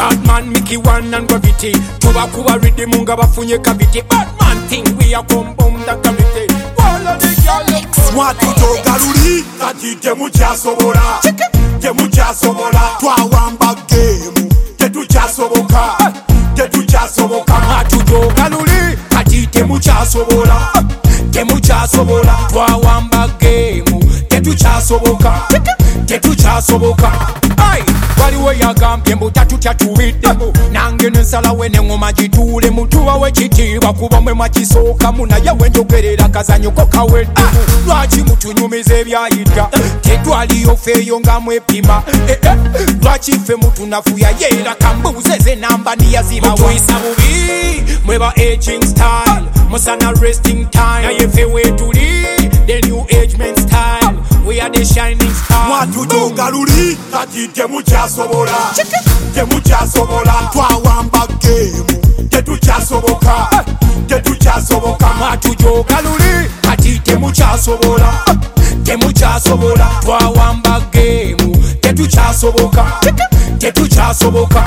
Batman, Mickey One and Gravity. Tubakuba rhythm nga bafunye cavity. Batman thing we a come boom the cavity. Walla the girl Swatu togaluli kati temukyasobola temukyasobola twawamba game tetukyasoboka tetukyasoboka Swatu togaluli kati temukyasobola temukyasobola twawamba game tetukyasoboka tetukyasoboka ai waliwo yagambye mbu tatutya tubiddemu nange nensalawo n'engoma gituule mutuba w'ekitiibwa kuba mwe mwakisookamu naye wenjogerera kazanyoko kaweddemu lwaki mutunyumiza ebyayita tetwaliyo feeyo nga mwepima lwaki ffe mutunafuya yeera kambuuze ze namba ndiyazimawisa bubi mweba aging style musana resting time naye ffe wetuli the new age men style we are the shining star Mwatu togaluli kati temukyasobola temukyasobola twawamba game tetukyasoboka tetukyasoboka Mwatu togaluli kati temukyasobola temukyasobola twawamba game tetukyasoboka tetukyasoboka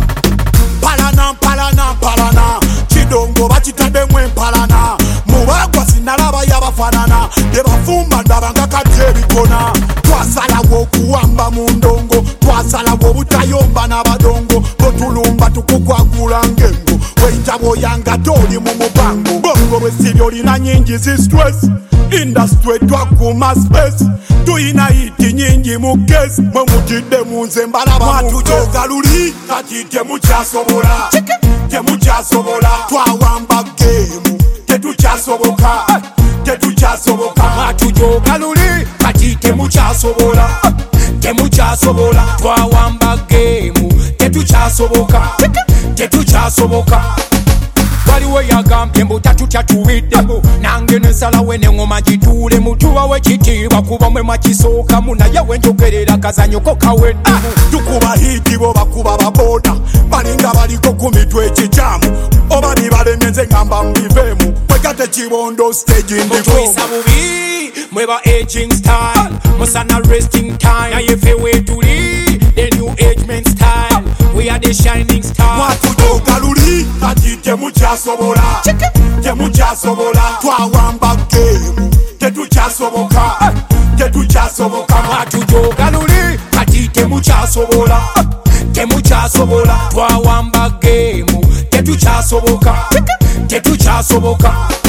mpalana mpalana mpalana kidongo bakitaddemu empalana mubagwa sinalaba yabafaanana tebafumba ndabanga kati ebikona twasalawo okuwamba mu ndongo twasalawo obutayomba n'abadongo botulumba tukukwagula ng'engo weyitabo yanga toli mu mupango bongo bwesibyo olina nyingi zi stress industry twakuma space tuyina hiti nyingi mu kesi mwe mutidde mu nze mbalaba Mwatu togaluli kati temukyasobola temukyasobola twawamba game tetukyasoboka tetukyasoboka Mwatu togaluli kati temukyasobola temukyasobola twawamba game tetukyasoboka tetukyasoboka waliwo yagambye mbu tatutya tubiddemu nange nensalawo n'engoma gituule mutuba w'ekitiibwa kuba mwe mwakisookamu naye wenjogerera kazanyoko kaweddemu tukuba hiti bo bakuba baboda balinga baliko ku mitwe ekikyamu oba bibalemye nze ngamba mbiveemu kwegate kibondo stage mutwisa bubi mweba aging style musana resting time naye ffe wetuli the new age men style we are the shining star Mwatu togaluli kati temukyasobola temukyasobola twawamba game tetukyasoboka tetukyasoboka Mwatu togaluli kati temukyasobola temukyasobola twawamba game tetukyasoboka tetukyasoboka